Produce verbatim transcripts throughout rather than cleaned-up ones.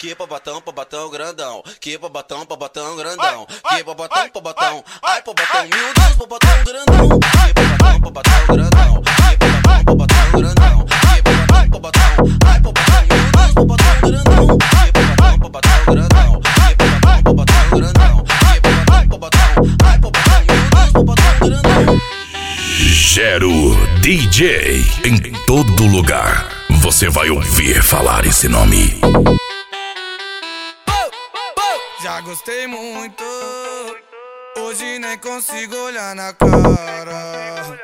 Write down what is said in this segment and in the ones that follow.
que popotão, popotão grandão, que popotão, popotão grandão, que popotão, popotão, ai popotão, meu Deus, popotão grandão, que popotão, popotão grandão, que popotão, popotão grandão, que popotão, popotão, ai popotão, meu Deus, popotão grandão, que popotão, popotão grandão, que popotão, popotão grandão, que popotão, popotão, ai popotão, meu Deus, popotão grandão. Gero D J, em todo lugar você vai ouvir falar esse nome. Já gostei muito, hoje nem consigo olhar na cara.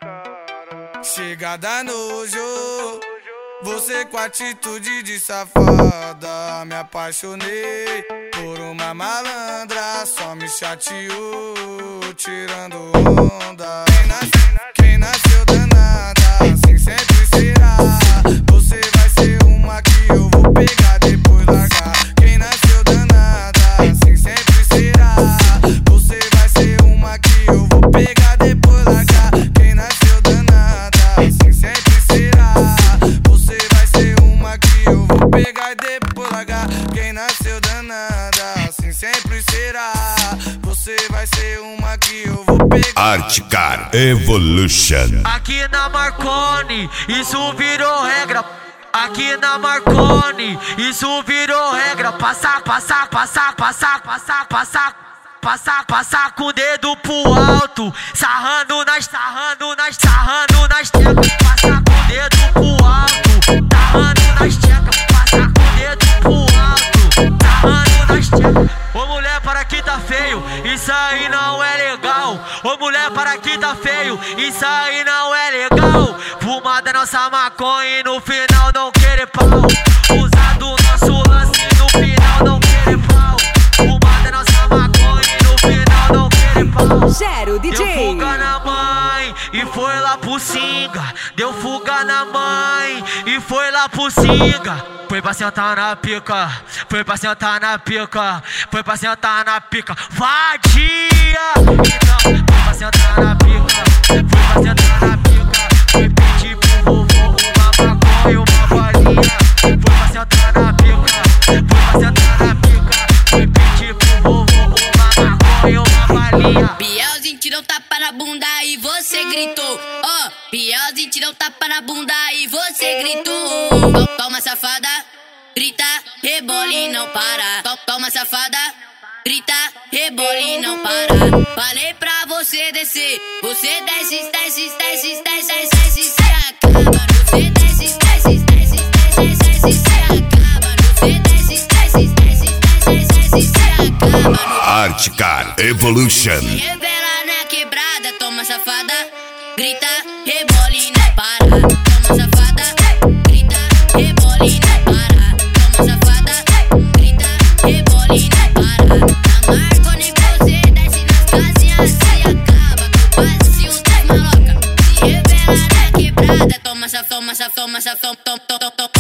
Chegada nojo, você com atitude de safada. Me apaixonei por uma malandra, só me chateou, tirando onda. Quem nasceu, quem nasceu danada, assim sempre será. Você vai ser uma que eu vou pegar, depois largar. Quem nasceu danada, assim sempre será. Você vai ser uma que eu vou pegar, depois largar. Quem nasceu danada, assim sempre será. Você vai ser uma que eu vou pegar e depois largar. Quem nasceu danada, assim sempre será. Você vai ser uma que eu vou pegar. Artcar Evolution. Aqui na Marconi, isso virou regra. Aqui na Marconi, isso virou regra. Passar, passar, passar, passar, passar, passar, passar, passar com o dedo pro alto, sarrando nas, sarrando nas, sarrando nas tecas. Passar com o dedo pro alto, sarrando nas tecas. Passar com o dedo pro alto, sarrando nas tecas. Ô mulher, para que tá feio, isso aí não é legal. Ô mulher, para que tá feio, isso aí não é legal. Fumada é nossa maconha e no final não querer pau. Usado o nosso lance e no final não querer pau. Fumada é nossa maconha e no final não querer pau. Gero D J. Deu fuga na mãe e foi lá pro Singa. Deu fuga na mãe e foi lá pro Singa. Foi pra sentar na pica, foi pra sentar na pica, foi pra sentar na pica. Vadia! Então, foi pra sentar na pica, foi pra sentar na pica. Foi pedir pro vovô uma maconha e uma balinha. Foi pra sentar na pica, foi pra sentar na pica. Foi pedir pro vovô uma maconha e uma balinha. Bielzinho tirou tapa na bunda e você gritou. Ó, oh, Bielzinho tirou tapa na bunda e você gritou. Toma safada, grita, rebola e não para. Toma safada, grita, rebola e não para. Falei pra você descer, você desce, desce, desce, desce, desce, se acaba. Você desce, desce, desce, desce, desce, se acaba. Você desce, desce, desce, desce, desce, se acaba. Artcar Evolution. Revela na quebrada, toma safada, grita, rebola e não para. Toma safada, grita, rebola e não para. Toma safada, grita, rebola e não para. Na Marconi você desce nas casinhas, se acaba com o passinho das maloca. Se revela na quebrada, toma safada, toma safada, toma safada, toma, toma, toma.